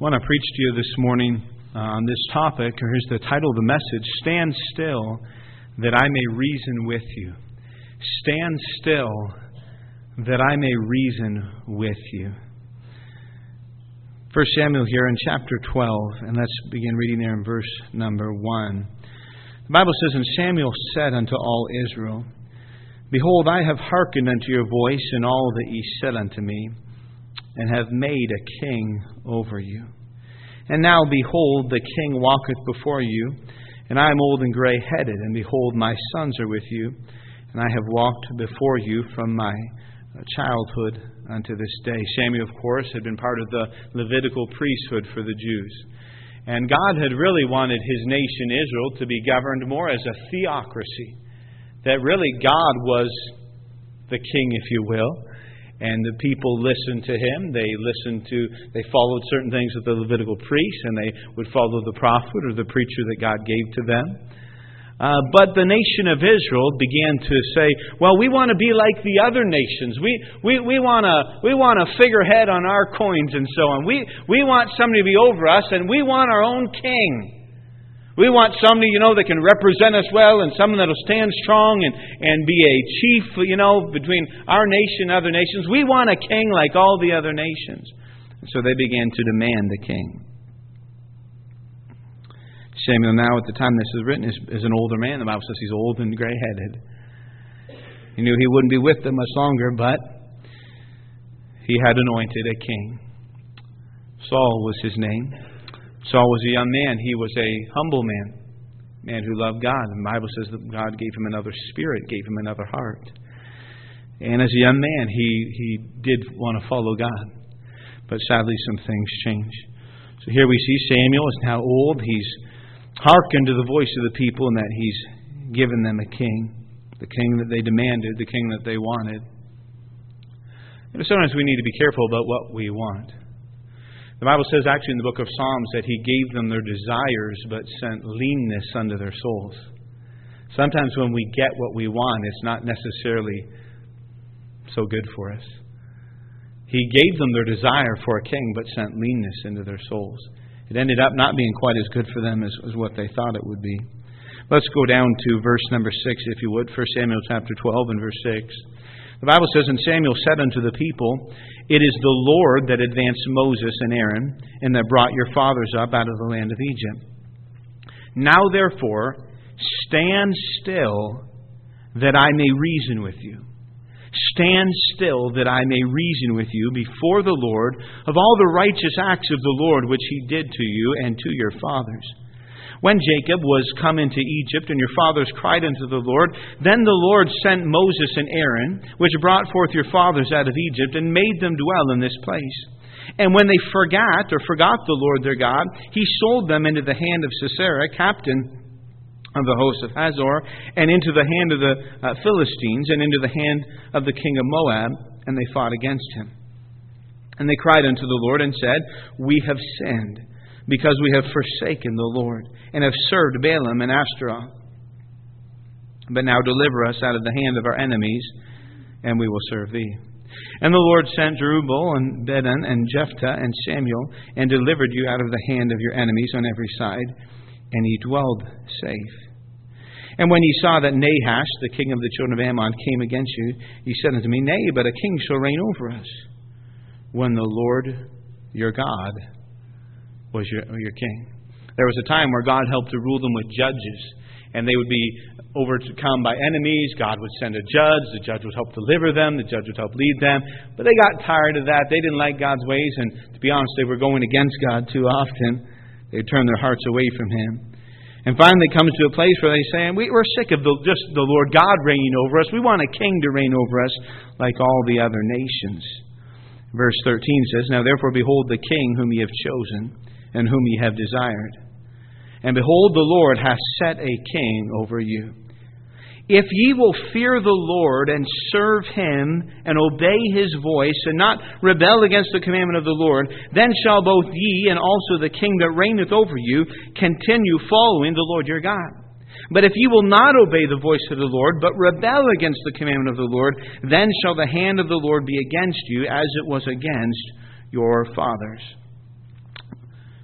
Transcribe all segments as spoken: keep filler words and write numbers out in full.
I want to preach to you this morning uh, on this topic. Here's the title of the message: Stand still that I may reason with you. Stand still that I may reason with you. First Samuel here in chapter twelve, and let's begin reading there in verse number one. The Bible says, "And Samuel said unto all Israel, Behold, I have hearkened unto your voice in all that ye said unto me, and have made a king over you. And now, behold, the king walketh before you, and I am old and grey-headed, and behold, my sons are with you, and I have walked before you from my childhood unto this day." Samuel, of course, had been part of the Levitical priesthood for the Jews. And God had really wanted His nation Israel to be governed more as a theocracy. That really God was the king, if you will. And the people listened to Him. They listened to, they followed certain things of the Levitical priest, and they would follow the prophet or the preacher that God gave to them. Uh, but the nation of Israel began to say, well, we want to be like the other nations. We we we want to we want a figurehead on our coins and so on. We we want somebody to be over us, and we want our own king. We want somebody, you know, that can represent us well, and someone that will stand strong and, and be a chief, you know, between our nation and other nations. We want a king like all the other nations. And so they began to demand a king. Samuel, now at the time this is written, is, is an older man. The Bible says he's old and gray-headed. He knew he wouldn't be with them much longer, but he had anointed a king. Saul was his name. Saul was a young man. He was a humble man, man who loved God. And the Bible says that God gave him another spirit, gave him another heart. And as a young man, he, he did want to follow God. But sadly, some things change. So here we see Samuel is now old. He's hearkened to the voice of the people, and that he's given them a king, the king that they demanded, the king that they wanted. You know, sometimes we need to be careful about what we want. The Bible says actually in the book of Psalms that He gave them their desires but sent leanness unto their souls. Sometimes when we get what we want, it's not necessarily so good for us. He gave them their desire for a king but sent leanness into their souls. It ended up not being quite as good for them as, as what they thought it would be. Let's go down to verse number six, if you would. First Samuel chapter twelve and verse six. The Bible says, "And Samuel said unto the people, It is the Lord that advanced Moses and Aaron, and that brought your fathers up out of the land of Egypt. Now therefore, stand still, that I may reason with you. Stand still, that I may reason with you before the Lord of all the righteous acts of the Lord which He did to you and to your fathers. When Jacob was come into Egypt, and your fathers cried unto the Lord, then the Lord sent Moses and Aaron, which brought forth your fathers out of Egypt, and made them dwell in this place. And when they forgot, or forgot the Lord their God, He sold them into the hand of Sisera, captain of the host of Hazor, and into the hand of the uh, Philistines, and into the hand of the king of Moab, and they fought against him. And they cried unto the Lord, and said, We have sinned, because we have forsaken the Lord, and have served Baalim and Ashtaroth. But now deliver us out of the hand of our enemies, and we will serve Thee. And the Lord sent Jerubbaal and Bedan and Jephthah and Samuel, and delivered you out of the hand of your enemies on every side, and ye dwelled safe. And when ye saw that Nahash, the king of the children of Ammon, came against you, ye said unto me, Nay, but a king shall reign over us, when the Lord your God was your, your king. There was a time where God helped to rule them with judges, and they would be overcome by enemies. God would send a judge. The judge would help deliver them. The judge would help lead them. But they got tired of that. They didn't like God's ways, and to be honest, they were going against God too often. They turned their hearts away from Him. And finally it comes to a place where they say, we, we're sick of the, just the Lord God reigning over us. We want a king to reign over us like all the other nations. Verse thirteen says, Now therefore behold the king whom ye have chosen, and whom ye have desired. And behold, the Lord hath set a king over you. If ye will fear the Lord, and serve Him, and obey His voice, and not rebel against the commandment of the Lord, then shall both ye, and also the king that reigneth over you, continue following the Lord your God. But if ye will not obey the voice of the Lord, but rebel against the commandment of the Lord, then shall the hand of the Lord be against you, as it was against your fathers.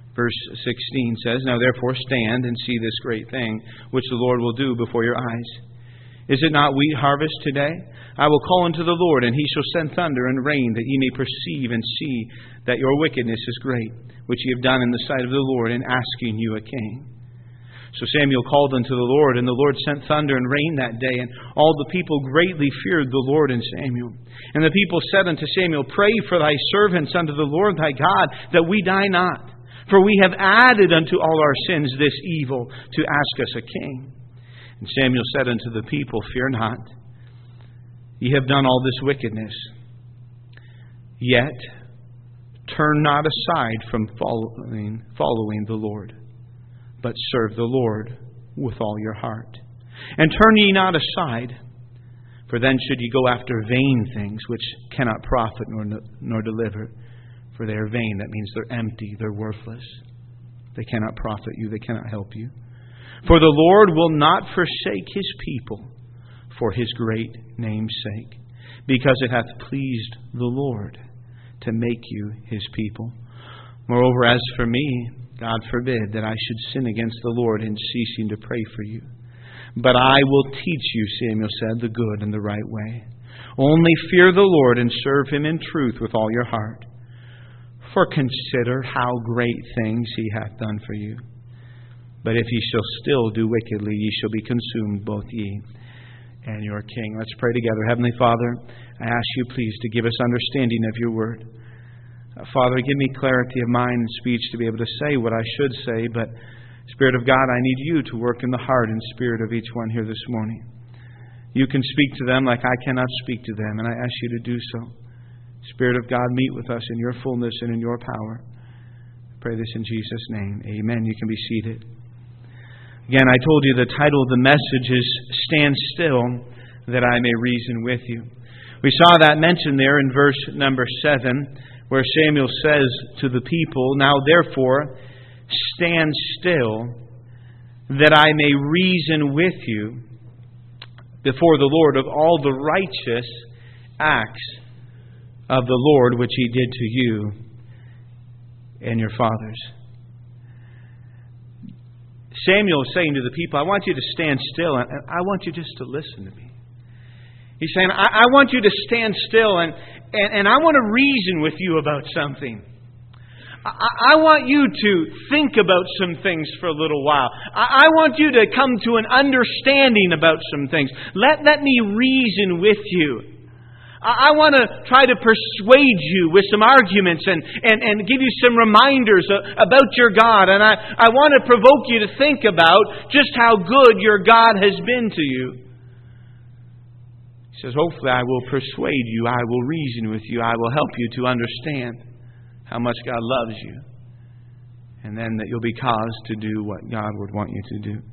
Verse sixteen says, Now therefore stand and see this great thing, which the Lord will do before your eyes. Is it not wheat harvest today? I will call unto the Lord, and He shall send thunder and rain, that ye may perceive and see that your wickedness is great, which ye have done in the sight of the Lord, in asking you a king. So Samuel called unto the Lord, and the Lord sent thunder and rain that day, and all the people greatly feared the Lord and Samuel. And the people said unto Samuel, Pray for thy servants unto the Lord thy God, that we die not. For we have added unto all our sins this evil, to ask us a king. And Samuel said unto the people, Fear not, ye have done all this wickedness. Yet turn not aside from following, following the Lord, but serve the Lord with all your heart. And turn ye not aside, for then should ye go after vain things, which cannot profit nor, nor deliver. For they are vain. That means they're empty, they're worthless. They cannot profit you, they cannot help you. For the Lord will not forsake His people for His great name's sake, because it hath pleased the Lord to make you His people. Moreover, as for me, God forbid that I should sin against the Lord in ceasing to pray for you. But I will teach you, Samuel said, the good and the right way. Only fear the Lord and serve Him in truth with all your heart. For consider how great things He hath done for you. But if ye shall still do wickedly, ye shall be consumed, both ye and your king. Let's pray together. Heavenly Father, I ask you please to give us understanding of your word. Uh, Father, give me clarity of mind and speech to be able to say what I should say. But Spirit of God, I need you to work in the heart and spirit of each one here this morning. You can speak to them like I cannot speak to them, and I ask you to do so. Spirit of God, meet with us in your fullness and in your power. I pray this in Jesus' name. Amen. You can be seated. Again, I told you the title of the message is Stand Still, that I may reason with you. We saw that mentioned there in verse number seven, where Samuel says to the people, Now therefore, stand still, that I may reason with you before the Lord of all the righteous acts of the Lord which He did to you and your fathers. Samuel is saying to the people, I want you to stand still, and I want you just to listen to me. He's saying, I, I want you to stand still, and, and, and I want to reason with you about something. I, I want you to think about some things for a little while. I, I want you to come to an understanding about some things. Let, let me reason with you. I want to try to persuade you with some arguments and, and, and give you some reminders about your God. And I, I want to provoke you to think about just how good your God has been to you. He says, hopefully I will persuade you, I will reason with you, I will help you to understand how much God loves you. And then that you'll be caused to do what God would want you to do.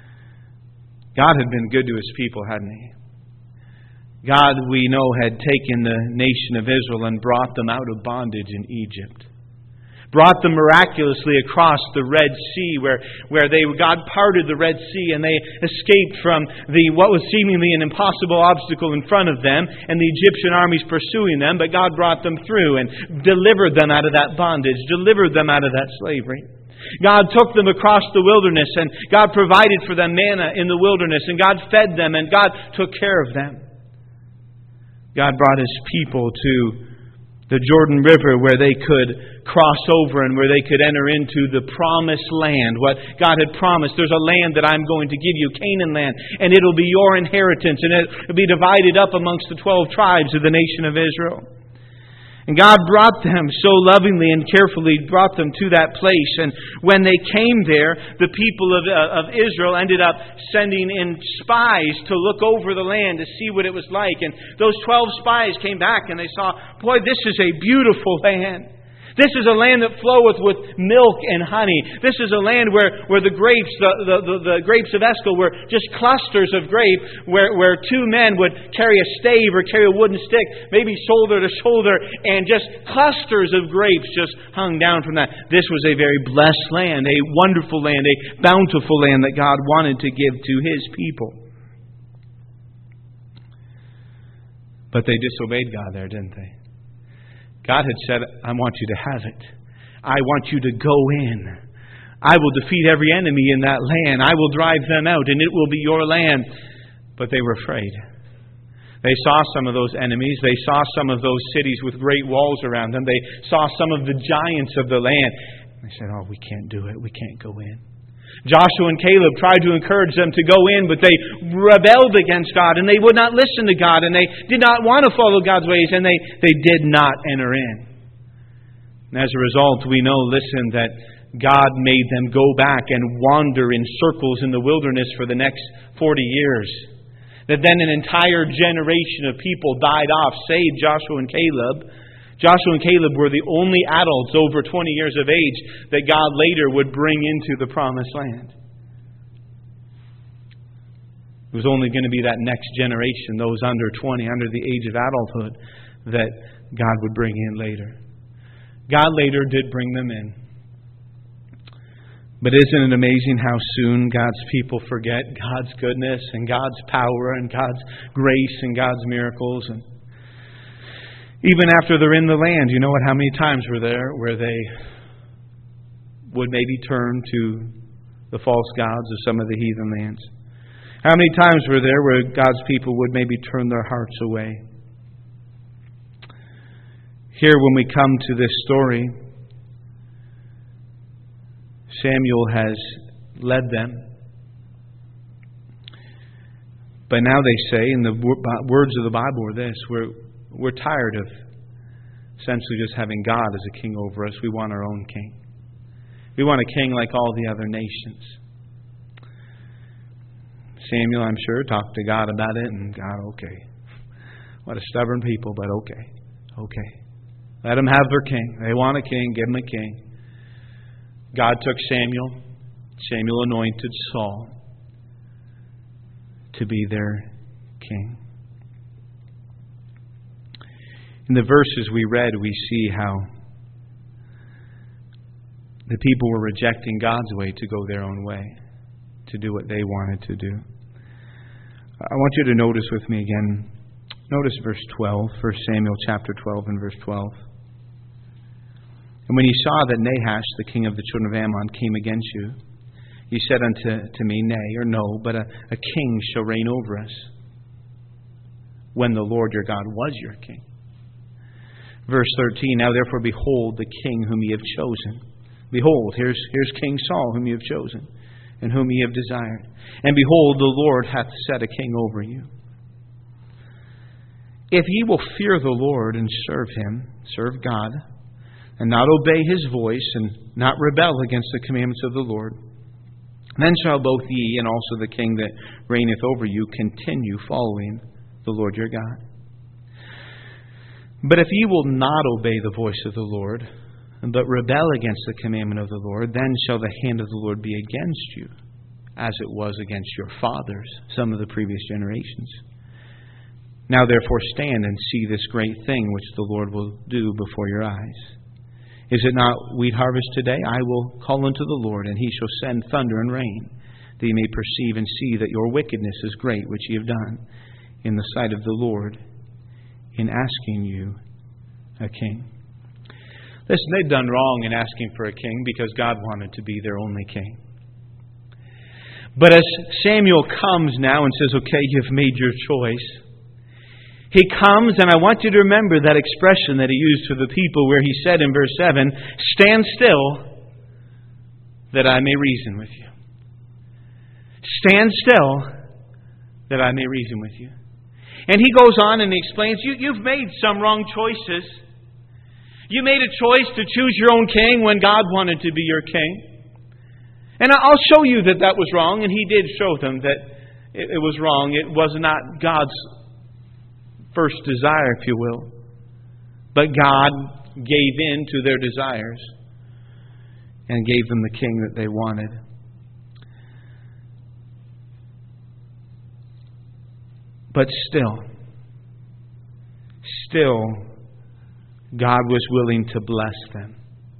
God had been good to His people, hadn't He? God, we know, had taken the nation of Israel and brought them out of bondage in Egypt. Brought them miraculously across the Red Sea, where, where they God parted the Red Sea and they escaped from the what was seemingly an impossible obstacle in front of them and the Egyptian armies pursuing them. But God brought them through and delivered them out of that bondage, delivered them out of that slavery. God took them across the wilderness, and God provided for them manna in the wilderness, and God fed them, and God took care of them. God brought His people to the Jordan River, where they could cross over and where they could enter into the promised land. What God had promised, there's a land that I'm going to give you, Canaan land, and it'll be your inheritance, and it'll be divided up amongst the twelve tribes of the nation of Israel. And God brought them so lovingly and carefully, brought them to that place. And when they came there, the people of, uh, of Israel ended up sending in spies to look over the land to see what it was like. And those twelve spies came back and they saw, boy, this is a beautiful land. This is a land that floweth with milk and honey. This is a land where, where the grapes, the, the, the, the grapes of Eshcol were just clusters of grape, where, where two men would carry a stave or carry a wooden stick, maybe shoulder to shoulder, and just clusters of grapes just hung down from that. This was a very blessed land, a wonderful land, a bountiful land that God wanted to give to His people. But they disobeyed God there, didn't they? God had said, I want you to have it. I want you to go in. I will defeat every enemy in that land. I will drive them out, and it will be your land. But they were afraid. They saw some of those enemies. They saw some of those cities with great walls around them. They saw some of the giants of the land. They said, oh, we can't do it. We can't go in. Joshua and Caleb tried to encourage them to go in, but they rebelled against God, and they would not listen to God, and they did not want to follow God's ways, and they, they did not enter in. And as a result, we know, listen, that God made them go back and wander in circles in the wilderness for the next forty years. That then an entire generation of people died off, save Joshua and Caleb. Joshua and Caleb were the only adults over twenty years of age that God later would bring into the promised land. It was only going to be that next generation, those under twenty, under the age of adulthood, that God would bring in later. God later did bring them in. But isn't it amazing how soon God's people forget God's goodness and God's power and God's grace and God's miracles? And even after they're in the land, you know what? How many times were there where they would maybe turn to the false gods of some of the heathen lands? How many times were there where God's people would maybe turn their hearts away? Here, when we come to this story, Samuel has led them. But now they say, and the words of the Bible are this, we're, we're tired of essentially just having God as a king over us. We want our own king. We want a king like all the other nations. Samuel, I'm sure, talked to God about it, and God, okay. What a stubborn people, but okay. Okay. Let them have their king. They want a king, give them a king. God took Samuel. Samuel anointed Saul to be their king. In the verses we read, we see how the people were rejecting God's way to go their own way, to do what they wanted to do. I want you to notice with me again. Notice verse twelve, First Samuel chapter twelve and verse twelve. And when he saw that Nahash, the king of the children of Ammon, came against you, he said unto to me, Nay, or no, but a, a king shall reign over us, when the Lord your God was your king. Verse thirteen, Now therefore behold the king whom ye have chosen. Behold, here's, here's King Saul whom ye have chosen, and whom ye have desired. And behold, the Lord hath set a king over you. If ye will fear the Lord and serve him, serve God, and not obey his voice, and not rebel against the commandments of the Lord, then shall both ye and also the king that reigneth over you continue following the Lord your God. But if ye will not obey the voice of the Lord, but rebel against the commandment of the Lord, then shall the hand of the Lord be against you, as it was against your fathers, some of the previous generations. Now therefore stand and see this great thing which the Lord will do before your eyes. Is it not wheat harvest today? I will call unto the Lord, and he shall send thunder and rain, that ye may perceive and see that your wickedness is great, which ye have done in the sight of the Lord, in asking you a king. Listen, they'd done wrong in asking for a king because God wanted to be their only king. But as Samuel comes now and says, okay, you've made your choice, he comes, and I want you to remember that expression that he used for the people where he said in verse seven, Stand still that I may reason with you. Stand still that I may reason with you. And he goes on and he explains, you, you've made some wrong choices. You made a choice to choose your own king when God wanted to be your king. And I'll show you that that was wrong, and he did show them that it, it was wrong. It was not God's first desire, if you will. But God gave in to their desires and gave them the king that they wanted. But still, still, God was willing to bless them.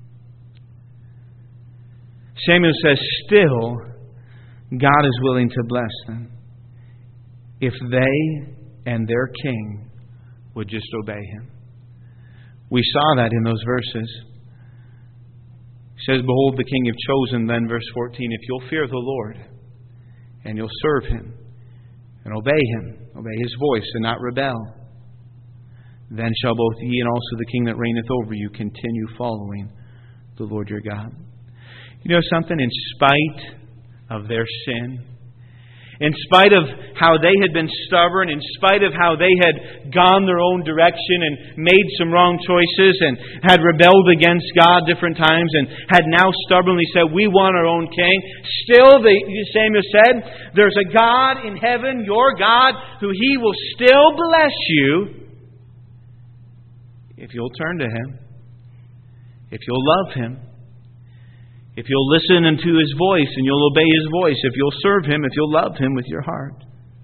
Samuel says, still, God is willing to bless them if they and their king would just obey him. We saw that in those verses He says, behold, the king you've chosen, then, verse fourteen, if you'll fear the Lord, and you'll serve Him, and obey Him, obey His voice, and not rebel, then shall both ye and also the king that reigneth over you continue following the Lord your God. You know something? In spite of their sin, in spite of how they had been stubborn, in spite of how they had gone their own direction and made some wrong choices and had rebelled against God different times and had now stubbornly said, we want our own king, still, the, Samuel said, there's a God in heaven, your God, who He will still bless you if you'll turn to Him, if you'll love Him, if you'll listen unto His voice and you'll obey His voice, if you'll serve Him, if you'll love Him with your heart.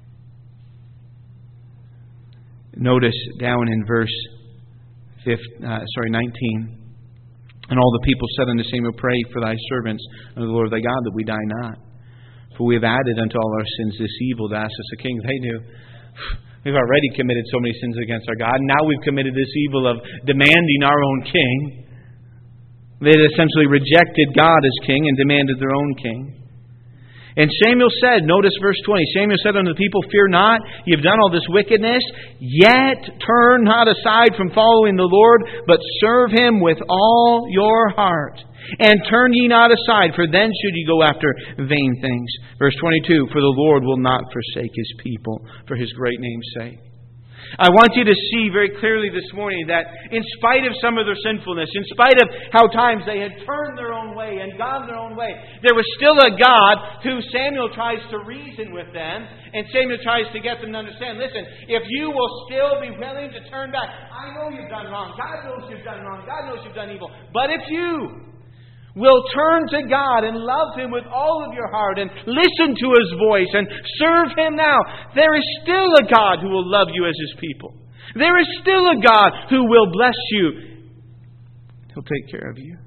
Notice down in verse fifteen, uh, sorry, nineteen. And all the people said unto Samuel, pray for thy servants unto the Lord thy God, that we die not. For we have added unto all our sins this evil to ask us a king. They knew, we've already committed so many sins against our God. Now we've committed this evil of demanding our own king. They had essentially rejected God as king and demanded their own king. And Samuel said, notice verse twenty, Samuel said unto the people, fear not, ye have done all this wickedness, yet turn not aside from following the Lord, but serve Him with all your heart. And turn ye not aside, for then should ye go after vain things. Verse twenty-two, for the Lord will not forsake His people for His great name's sake. I want you to see very clearly this morning that in spite of some of their sinfulness, in spite of how times they had turned their own way and gone their own way, there was still a God who Samuel tries to reason with them, and Samuel tries to get them to understand, listen, if you will still be willing to turn back, I know you've done wrong, God knows you've done wrong, God knows you've done evil, but if you will turn to God and love Him with all of your heart and listen to His voice and serve Him now, there is still a God who will love you as His people. There is still a God who will bless you. He'll take care of you.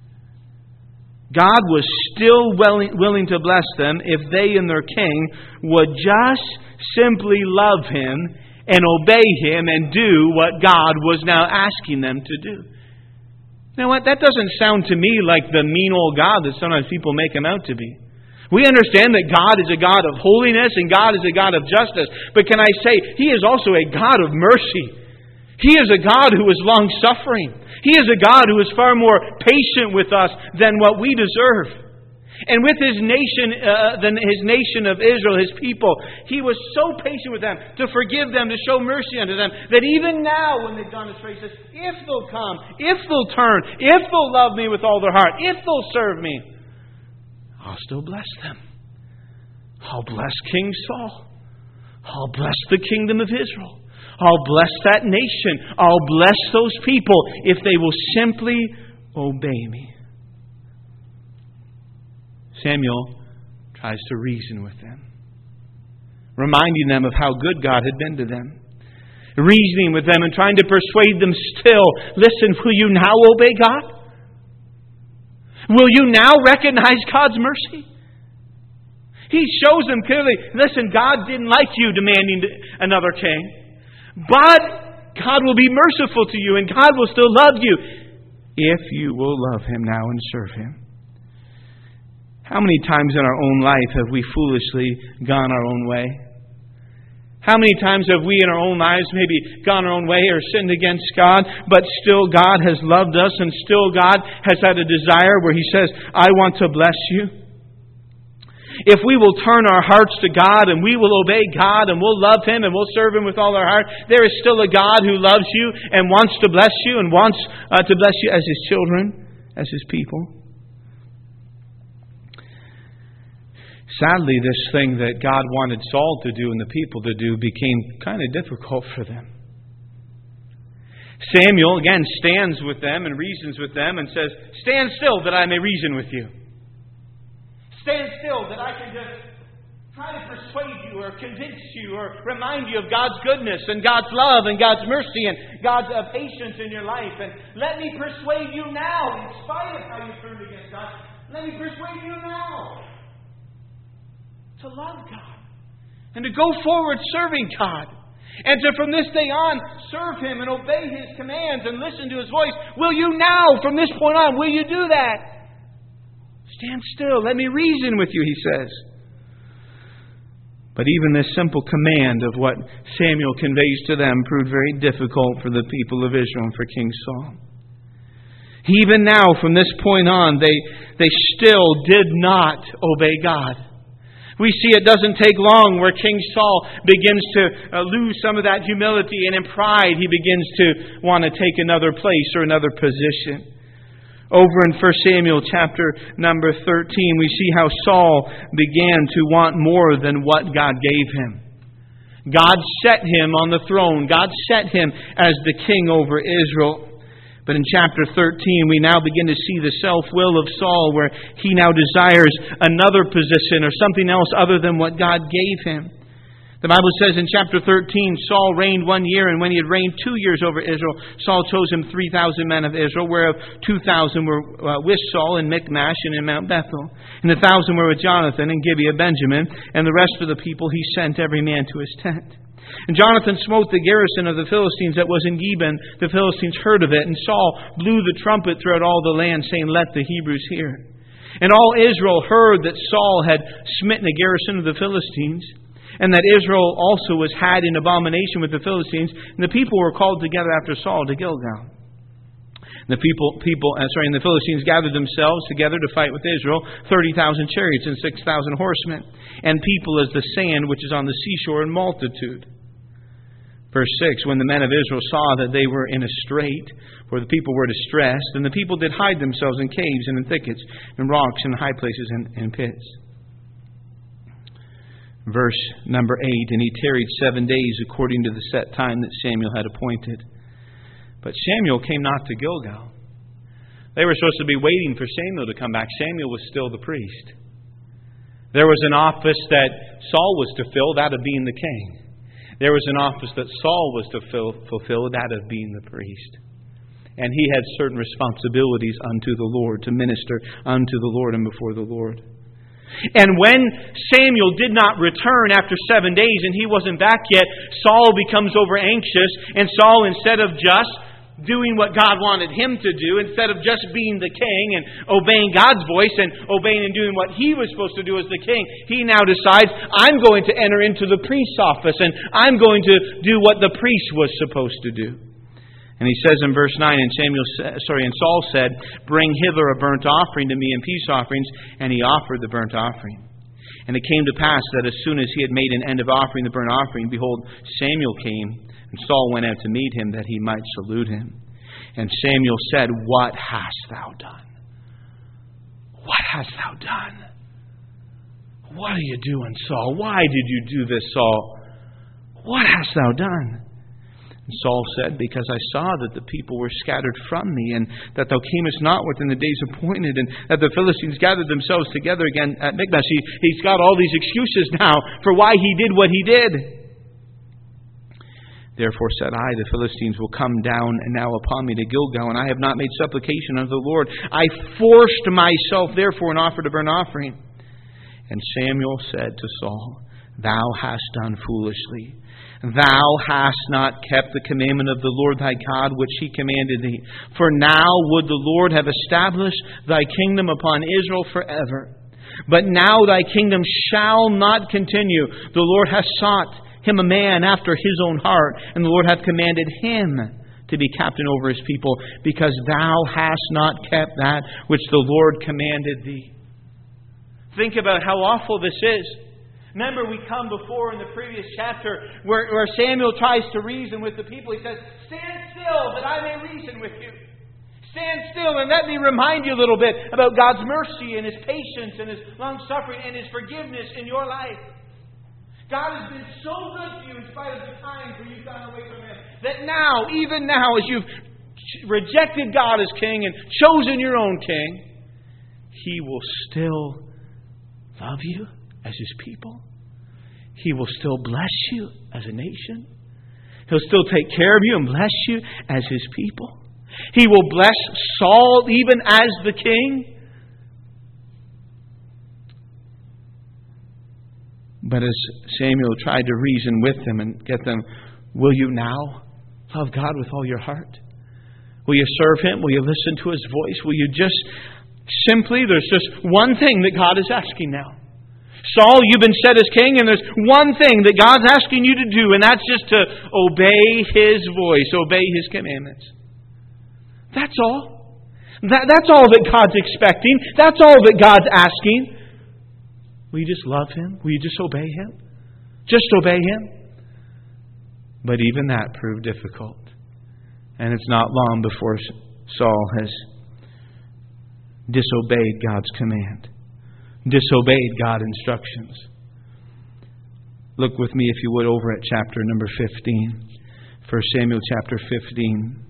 God was still willing, willing to bless them if they and their king would just simply love Him and obey Him and do what God was now asking them to do. You know what? That doesn't sound to me like the mean old God that sometimes people make Him out to be. We understand that God is a God of holiness and God is a God of justice. But can I say, He is also a God of mercy. He is a God who is long-suffering. He is a God who is far more patient with us than what we deserve. And with His nation, uh, the, His nation of Israel, His people, He was so patient with them to forgive them, to show mercy unto them, that even now when they've gone astray, He says, if they'll come, if they'll turn, if they'll love Me with all their heart, if they'll serve Me, I'll still bless them. I'll bless King Saul. I'll bless the kingdom of Israel. I'll bless that nation. I'll bless those people if they will simply obey Me. Samuel tries to reason with them, reminding them of how good God had been to them, reasoning with them and trying to persuade them still, listen, will you now obey God? Will you now recognize God's mercy? He shows them clearly, listen, God didn't like you demanding another king, but God will be merciful to you and God will still love you if you will love Him now and serve Him. How many times in our own life have we foolishly gone our own way? How many times have we in our own lives maybe gone our own way or sinned against God, but still God has loved us and still God has had a desire where He says, I want to bless you? If we will turn our hearts to God and we will obey God and we'll love Him and we'll serve Him with all our heart, there is still a God who loves you and wants to bless you and wants uh, to bless you as His children, as His people. Sadly, this thing that God wanted Saul to do and the people to do became kind of difficult for them. Samuel, again, stands with them and reasons with them and says, stand still that I may reason with you. Stand still that I can just try to persuade you or convince you or remind you of God's goodness and God's love and God's mercy and God's uh, patience in your life. And let me persuade you now, in spite of how you turned against God, let me persuade you now to love God and to go forward serving God and to from this day on serve Him and obey His commands and listen to His voice. Will you now, from this point on, will you do that? Stand still. Let me reason with you, he says. But even this simple command of what Samuel conveys to them proved very difficult for the people of Israel and for King Saul. Even now, from this point on, they, they still did not obey God. We see it doesn't take long where King Saul begins to uh, lose some of that humility, and in pride he begins to want to take another place or another position. Over in First Samuel chapter number thirteen, we see how Saul began to want more than what God gave him. God set him on the throne. God set him as the king over Israel. But in chapter thirteen, we now begin to see the self-will of Saul, where he now desires another position or something else other than what God gave him. The Bible says in chapter thirteen, Saul reigned one year, and when he had reigned two years over Israel, Saul chose him three thousand men of Israel, whereof two thousand were uh, with Saul in Michmash and in Mount Bethel. And a thousand were with Jonathan in Gibeah Benjamin, and the rest of the people he sent every man to his tent. And Jonathan smote the garrison of the Philistines that was in Gibeon. The Philistines heard of it, and Saul blew the trumpet throughout all the land, saying, "Let the Hebrews hear." And all Israel heard that Saul had smitten the garrison of the Philistines, and that Israel also was had in abomination with the Philistines. And the people were called together after Saul to Gilgal. The people, people, uh, sorry, and the Philistines gathered themselves together to fight with Israel, thirty thousand chariots and six thousand horsemen, and people as the sand which is on the seashore in multitude. Verse six, when the men of Israel saw that they were in a strait, for the people were distressed, and the people did hide themselves in caves and in thickets, and rocks and high places and, and pits. Verse number eight, and he tarried seven days according to the set time that Samuel had appointed. But Samuel came not to Gilgal. They were supposed to be waiting for Samuel to come back. Samuel was still the priest. There was an office that Saul was to fill, that of being the king. There was an office that Saul was to fill, fulfill, that of being the priest. And he had certain responsibilities unto the Lord, to minister unto the Lord and before the Lord. And when Samuel did not return after seven days and he wasn't back yet, Saul becomes over anxious. And Saul, instead of just doing what God wanted him to do, instead of just being the king and obeying God's voice and obeying and doing what he was supposed to do as the king, he now decides, I'm going to enter into the priest's office and I'm going to do what the priest was supposed to do. And he says in verse nine, and Samuel, sorry, and Saul said, "Bring hither a burnt offering to me and peace offerings." And he offered the burnt offering. And it came to pass that as soon as he had made an end of offering the burnt offering, behold, Samuel came, and Saul went out to meet him that he might salute him. And Samuel said, "What hast thou done? What hast thou done? What are you doing, Saul? Why did you do this, Saul? What hast thou done?" And Saul said, "Because I saw that the people were scattered from me, and that thou camest not within the days appointed, and that the Philistines gathered themselves together again at Michmash." He, he's got all these excuses now for why he did what he did. "Therefore said I, the Philistines will come down and now upon me to Gilgal, and I have not made supplication unto the Lord. I forced myself therefore and offered a burnt offering." And Samuel said to Saul, "Thou hast done foolishly. Thou hast not kept the commandment of the Lord thy God, which he commanded thee. For now would the Lord have established thy kingdom upon Israel forever. But now thy kingdom shall not continue. The Lord hath sought him a man after his own heart, and the Lord hath commanded him to be captain over his people, because thou hast not kept that which the Lord commanded thee." Think about how awful this is. Remember, we come before in the previous chapter where, where Samuel tries to reason with the people. He says, "Stand still that I may reason with you. Stand still and let me remind you a little bit about God's mercy and His patience and His long-suffering and His forgiveness in your life. God has been so good to you in spite of the times where you've gone away from Him, that now, even now, as you've rejected God as king and chosen your own king, He will still love you as His people. He will still bless you as a nation. He'll still take care of you and bless you as His people. He will bless Saul even as the king. But as Samuel tried to reason with them and get them, will you now love God with all your heart? Will you serve Him? Will you listen to His voice? Will you just Simply, there's just one thing that God is asking now. Saul, you've been set as king, and there's one thing that God's asking you to do, and that's just to obey His voice, obey His commandments. That's all. That, that's all that God's expecting. That's all that God's asking. Will you just love Him? Will you just obey Him? Just obey Him? But even that proved difficult. And it's not long before Saul has disobeyed God's command. Disobeyed God's instructions. Look with me, if you would, over at chapter number fifteen. First Samuel chapter fifteen.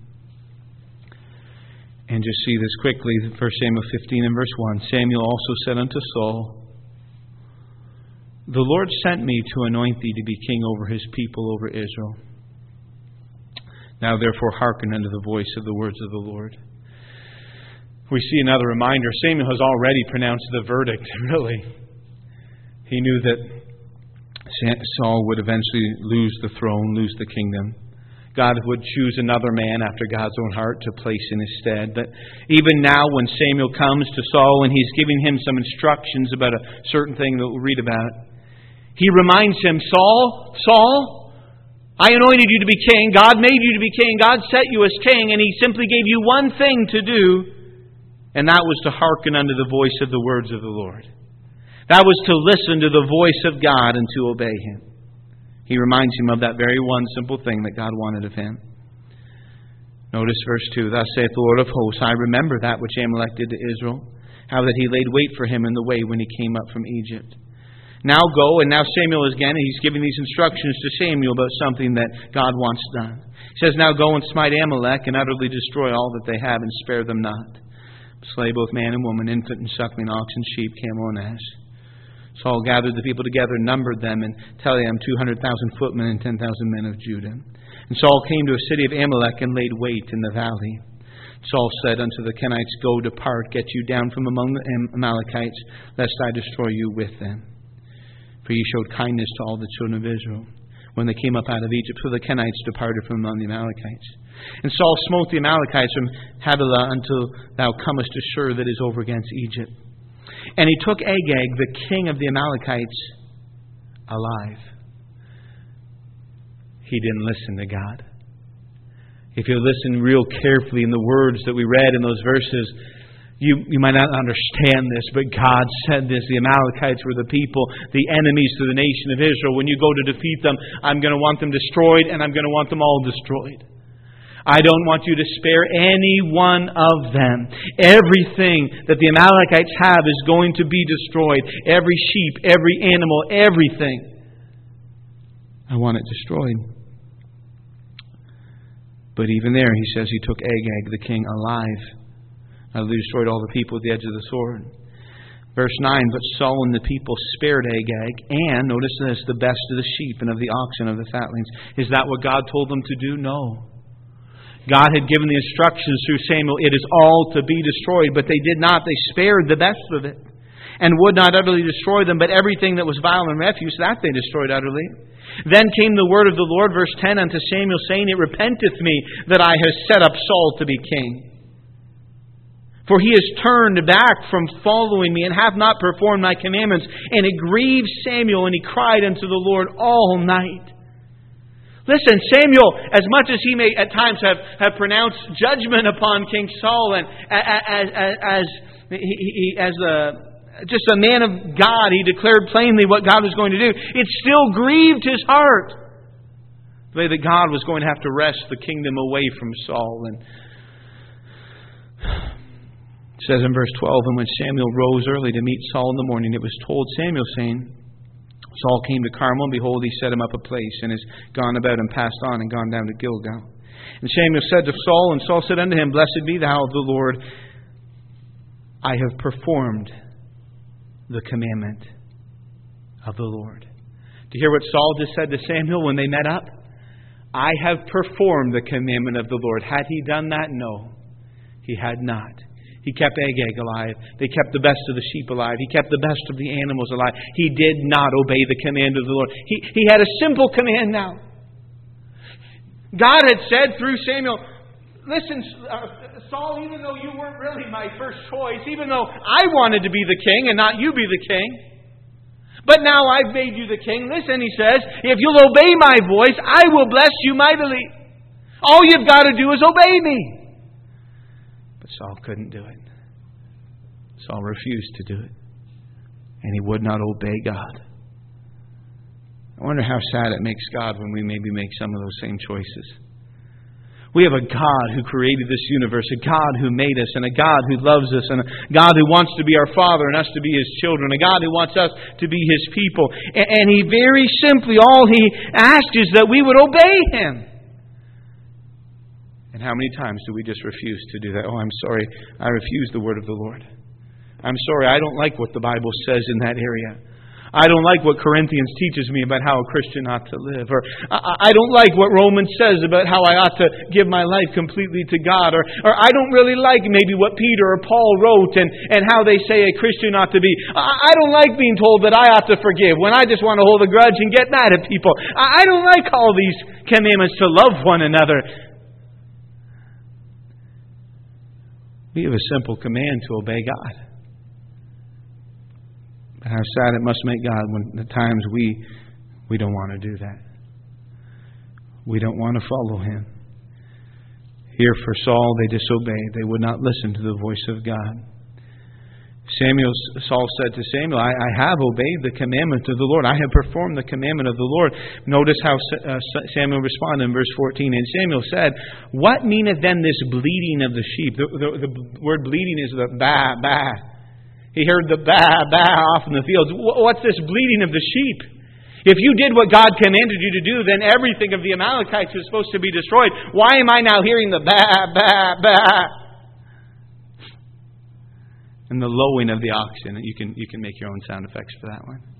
And just see this quickly. First Samuel fifteen and verse one. Samuel also said unto Saul, The Lord sent me to anoint thee to be king over His people, over Israel. Now therefore hearken unto the voice of the words of the Lord. We see another reminder. Samuel has already pronounced the verdict, really. He knew that Saul would eventually lose the throne, lose the kingdom. God would choose another man after God's own heart to place in his stead. But even now when Samuel comes to Saul and he's giving him some instructions about a certain thing that we'll read about, he reminds him, Saul, Saul, I anointed you to be king. God made you to be king. God set you as king, and He simply gave you one thing to do. And that was to hearken unto the voice of the words of the Lord. That was to listen to the voice of God and to obey Him. He reminds him of that very one simple thing that God wanted of him. Notice verse two. Thus saith the Lord of hosts, I remember that which Amalek did to Israel, how that he laid wait for him in the way when he came up from Egypt. Now go, and now Samuel is again, and he's giving these instructions to Samuel about something that God wants done. He says, Now go and smite Amalek, and utterly destroy all that they have, and spare them not. Slay both man and woman, infant and suckling, ox and sheep, camel and ass. Saul gathered the people together, numbered them, and tallied them two hundred thousand footmen and ten thousand men of Judah. And Saul came to a city of Amalek and laid wait in the valley. Saul said unto the Kenites, Go, depart, get you down from among the Amalekites, lest I destroy you with them. For ye showed kindness to all the children of Israel when they came up out of Egypt. So the Kenites departed from among the Amalekites. And Saul smote the Amalekites from Havilah until thou comest to Shur that is over against Egypt. And he took Agag, the king of the Amalekites, alive. He didn't listen to God. If you listen real carefully in the words that we read in those verses, you, you might not understand this, but God said this. The Amalekites were the people, the enemies to the nation of Israel. When you go to defeat them, I'm going to want them destroyed, and I'm going to want them all destroyed. I don't want you to spare any one of them. Everything that the Amalekites have is going to be destroyed. Every sheep, every animal, everything. I want it destroyed. But even there, he says he took Agag, the king, alive. He destroyed all the people with the edge of the sword. Verse nine, But Saul and the people spared Agag, and, notice this, the best of the sheep and of the oxen of the fatlings. Is that what God told them to do? No. God had given the instructions through Samuel, it is all to be destroyed, but they did not. They spared the best of it, and would not utterly destroy them, but everything that was vile and refuse, that they destroyed utterly. Then came the word of the Lord, verse ten, unto Samuel, saying, It repenteth me that I have set up Saul to be king. For he has turned back from following me, and hath not performed my commandments. And it grieved Samuel, and he cried unto the Lord all night. Listen, Samuel, as much as he may at times have, have pronounced judgment upon King Saul, and as, as, as, he, as a, just a man of God, he declared plainly what God was going to do. It still grieved his heart, the way that God was going to have to wrest the kingdom away from Saul. And it says in verse twelve, And when Samuel rose early to meet Saul in the morning, it was told Samuel, saying, Saul came to Carmel, and behold, he set him up a place, and is gone about and passed on, and gone down to Gilgal. And Samuel said to Saul, and Saul said unto him, Blessed be thou of the Lord, I have performed the commandment of the Lord. Do you hear what Saul just said to Samuel when they met up? I have performed the commandment of the Lord. Had he done that? No, he had not. He kept Agag alive. They kept the best of the sheep alive. He kept the best of the animals alive. He did not obey the command of the Lord. He, he had a simple command now. God had said through Samuel, listen, uh, Saul, even though you weren't really my first choice, even though I wanted to be the king and not you be the king, but now I've made you the king. Listen, he says, if you'll obey my voice, I will bless you mightily. All you've got to do is obey me. But Saul couldn't do it. Saul refused to do it. And he would not obey God. I wonder how sad it makes God when we maybe make some of those same choices. We have a God who created this universe, a God who made us, and a God who loves us, and a God who wants to be our Father and us to be His children, a God who wants us to be His people. And He very simply, all He asked is that we would obey Him. And how many times do we just refuse to do that? Oh, I'm sorry, I refuse the word of the Lord. I'm sorry, I don't like what the Bible says in that area. I don't like what Corinthians teaches me about how a Christian ought to live. Or I don't like what Romans says about how I ought to give my life completely to God. Or, or I don't really like maybe what Peter or Paul wrote and, and how they say a Christian ought to be. I don't like being told that I ought to forgive when I just want to hold a grudge and get mad at people. I don't like all these commandments to love one another. We have a simple command to obey God. But how sad it must make God when the times we we don't want to do that. We don't want to follow Him. Here for Saul, they disobeyed. They would not listen to the voice of God. Samuel, Saul said to Samuel, I, I have obeyed the commandment of the Lord. I have performed the commandment of the Lord. Notice how uh, Samuel responded in verse fourteen. And Samuel said, what meaneth then this bleating of the sheep? The, the, the word bleating is the bah, bah. He heard the bah, bah off in the fields. What's this bleating of the sheep? If you did what God commanded you to do, then everything of the Amalekites was supposed to be destroyed. Why am I now hearing the bah, bah, bah? And the lowing of the oxen. You can, you can make your own sound effects for that one.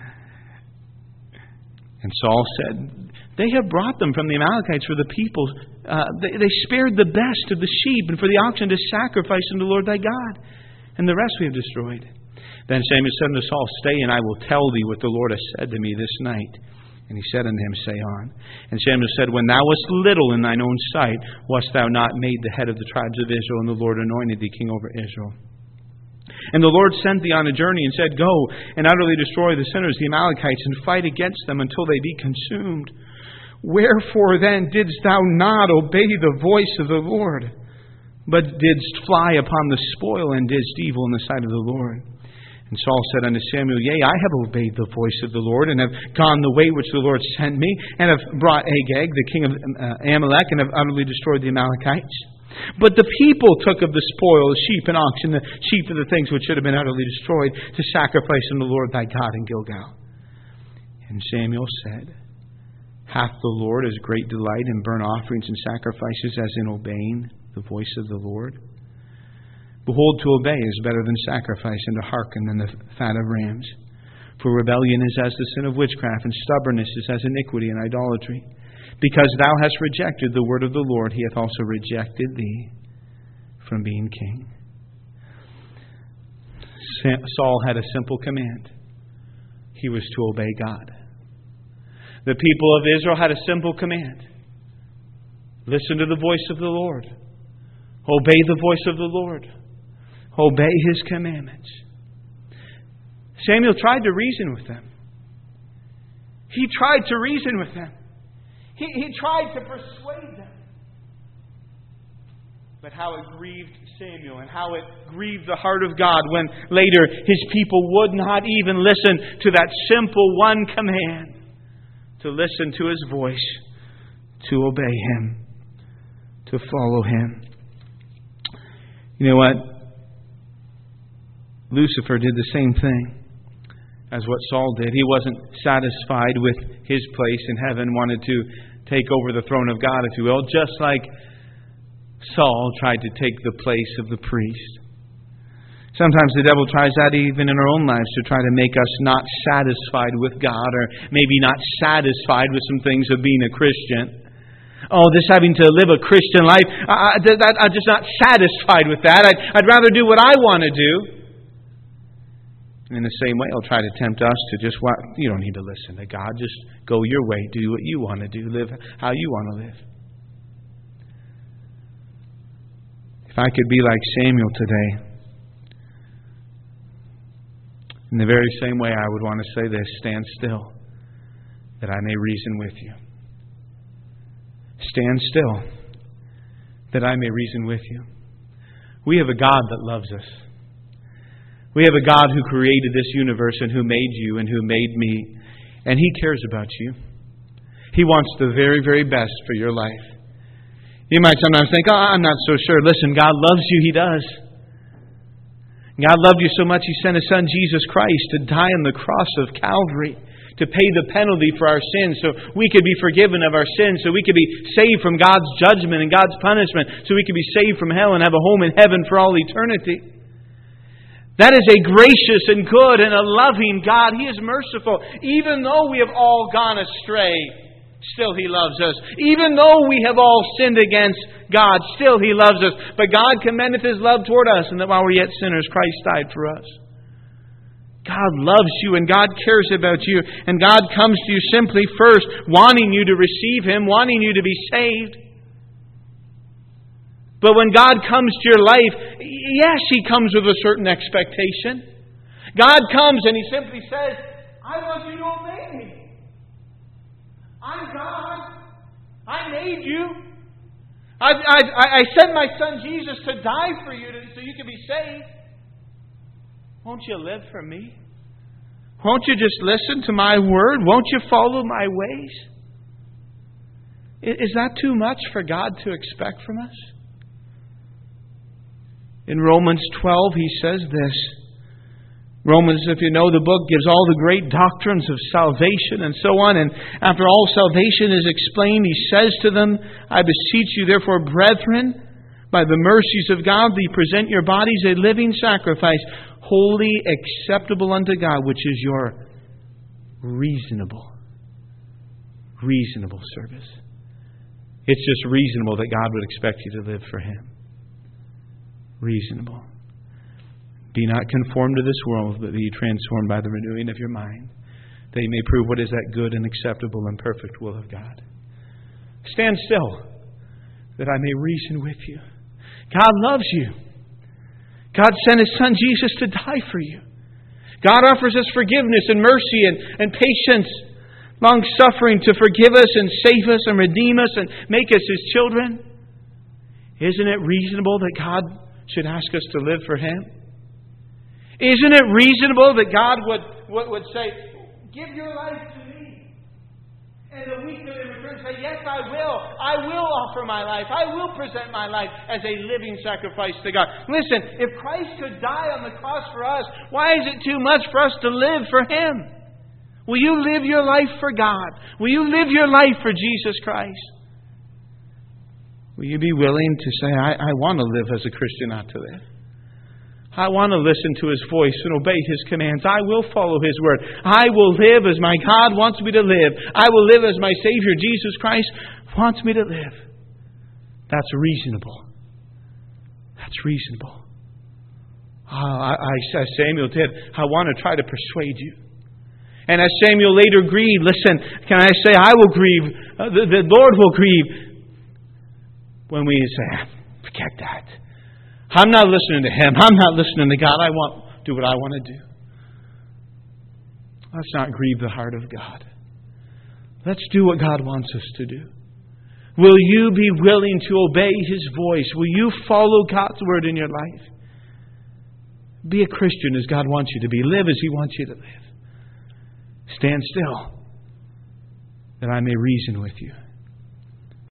And Saul said, they have brought them from the Amalekites for the people. Uh, they, they spared the best of the sheep and for the oxen to sacrifice unto the Lord thy God. And the rest we have destroyed. Then Samuel said unto Saul, stay, and I will tell thee what the Lord has said to me this night. And he said unto him, say on. And Samuel said, when thou wast little in thine own sight, wast thou not made the head of the tribes of Israel, and the Lord anointed thee king over Israel. And the Lord sent thee on a journey, and said, go, and utterly destroy the sinners, the Amalekites, and fight against them until they be consumed. Wherefore then didst thou not obey the voice of the Lord, but didst fly upon the spoil, and didst evil in the sight of the Lord? And Saul said unto Samuel, yea, I have obeyed the voice of the Lord, and have gone the way which the Lord sent me, and have brought Agag, the king of uh, Amalek, and have utterly destroyed the Amalekites. But the people took of the spoil, the sheep and oxen, the sheep of the things which should have been utterly destroyed, to sacrifice unto the Lord thy God in Gilgal. And Samuel said, hath the Lord as great delight in burnt offerings and sacrifices as in obeying the voice of the Lord? Behold, to obey is better than sacrifice, and to hearken than the fat of rams. For rebellion is as the sin of witchcraft, and stubbornness is as iniquity and idolatry. Because thou hast rejected the word of the Lord, He hath also rejected thee from being king. Saul had a simple command. He was to obey God. The people of Israel had a simple command. Listen to the voice of the Lord. Obey the voice of the Lord. Obey His commandments. Samuel tried to reason with them. He tried to reason with them. He, he tried to persuade them. But how it grieved Samuel, and how it grieved the heart of God when later His people would not even listen to that simple one command. To listen to His voice. To obey Him. To follow Him. You know what? Lucifer did the same thing as what Saul did. He wasn't satisfied with his place in heaven, wanted to take over the throne of God, if you will, just like Saul tried to take the place of the priest. Sometimes the devil tries that even in our own lives, to try to make us not satisfied with God, or maybe not satisfied with some things of being a Christian. Oh, this having to live a Christian life, I, I, I'm just not satisfied with that. I'd, I'd rather do what I want to do. And in the same way, He'll try to tempt us to just, well, you don't need to listen to God. Just go your way. Do what you want to do. Live how you want to live. If I could be like Samuel today, in the very same way I would want to say this, stand still, that I may reason with you. Stand still, that I may reason with you. We have a God that loves us. We have a God who created this universe and who made you and who made me. And He cares about you. He wants the very, very best for your life. You might sometimes think, oh, I'm not so sure. Listen, God loves you. He does. God loved you so much He sent His Son, Jesus Christ, to die on the cross of Calvary, to pay the penalty for our sins so we could be forgiven of our sins, so we could be saved from God's judgment and God's punishment, so we could be saved from hell and have a home in heaven for all eternity. That is a gracious and good and a loving God. He is merciful. Even though we have all gone astray, still He loves us. Even though we have all sinned against God, still He loves us. But God commendeth His love toward us, and that while we're yet sinners, Christ died for us. God loves you and God cares about you. And God comes to you simply first, wanting you to receive Him, wanting you to be saved. But when God comes to your life, yes, He comes with a certain expectation. God comes and He simply says, I want you to obey me. I'm God. I made you. I, I, I sent my Son Jesus to die for you to, so you can be saved. Won't you live for me? Won't you just listen to my word? Won't you follow my ways? Is that too much for God to expect from us? In Romans twelve, he says this. Romans, if you know the book, gives all the great doctrines of salvation and so on. And after all salvation is explained, he says to them, I beseech you, therefore, brethren, by the mercies of God, that you present your bodies a living sacrifice, holy, acceptable unto God, which is your reasonable, reasonable service. It's just reasonable that God would expect you to live for Him. Reasonable. Be not conformed to this world, but be transformed by the renewing of your mind, that you may prove what is that good and acceptable and perfect will of God. Stand still, that I may reason with you. God loves you. God sent His Son Jesus to die for you. God offers us forgiveness and mercy and, and patience, long-suffering to forgive us and save us and redeem us and make us His children. Isn't it reasonable that God should ask us to live for Him? Isn't it reasonable that God would, would, would say, give your life to me? And the weak could in return say, yes, I will. I will offer my life. I will present my life as a living sacrifice to God. Listen, if Christ could die on the cross for us, why is it too much for us to live for Him? Will you live your life for God? Will you live your life for Jesus Christ? Will you be willing to say, I, I want to live as a Christian ought to live? I want to listen to His voice and obey His commands. I will follow His word. I will live as my God wants me to live. I will live as my Savior, Jesus Christ, wants me to live. That's reasonable. That's reasonable. Uh, I, I, as Samuel did, I want to try to persuade you. And as Samuel later grieved, listen, can I say, I will grieve, uh, the, the Lord will grieve, when we say, forget that. I'm not listening to Him. I'm not listening to God. I want to do what I want to do. Let's not grieve the heart of God. Let's do what God wants us to do. Will you be willing to obey His voice? Will you follow God's word in your life? Be a Christian as God wants you to be. Live as He wants you to live. Stand still, that I may reason with you.